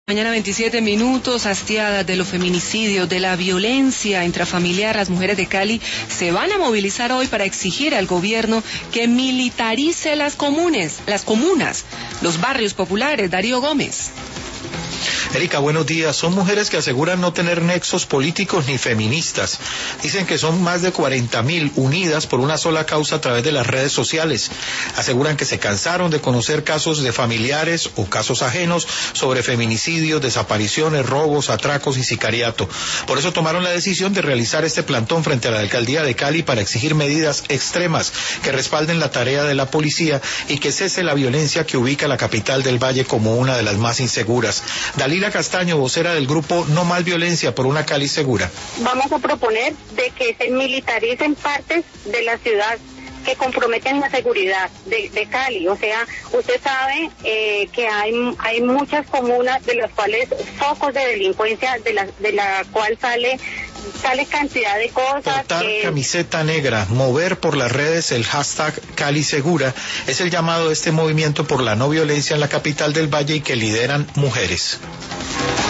Mañana 27 minutos, hastiadas de los feminicidios, de la violencia intrafamiliar, las mujeres de Cali se van a movilizar hoy para exigir al gobierno que militarice las comunas, los barrios populares. Darío Gómez. Erika, buenos días. Son mujeres que aseguran no tener nexos políticos ni feministas. Dicen que son más de 40.000 unidas por una sola causa a través de las redes sociales. Aseguran que se cansaron de conocer casos de familiares o casos ajenos sobre feminicidios, desapariciones, robos, atracos y sicariato. Por eso tomaron la decisión de realizar este plantón frente a la alcaldía de Cali para exigir medidas extremas que respalden la tarea de la policía y que cese la violencia que ubica la capital del Valle como una de las más inseguras. Dalila Castaño, vocera del grupo No Más Violencia por una Cali Segura. Vamos a proponer de que se militaricen partes de la ciudad que comprometen la seguridad de Cali. O sea, usted sabe que hay muchas comunas de las cuales focos de delincuencia, de la cual sale cantidad de cosas. Portar camiseta negra, mover por las redes el hashtag Cali Segura, es el llamado de este movimiento por la no violencia en la capital del Valle y que lideran mujeres.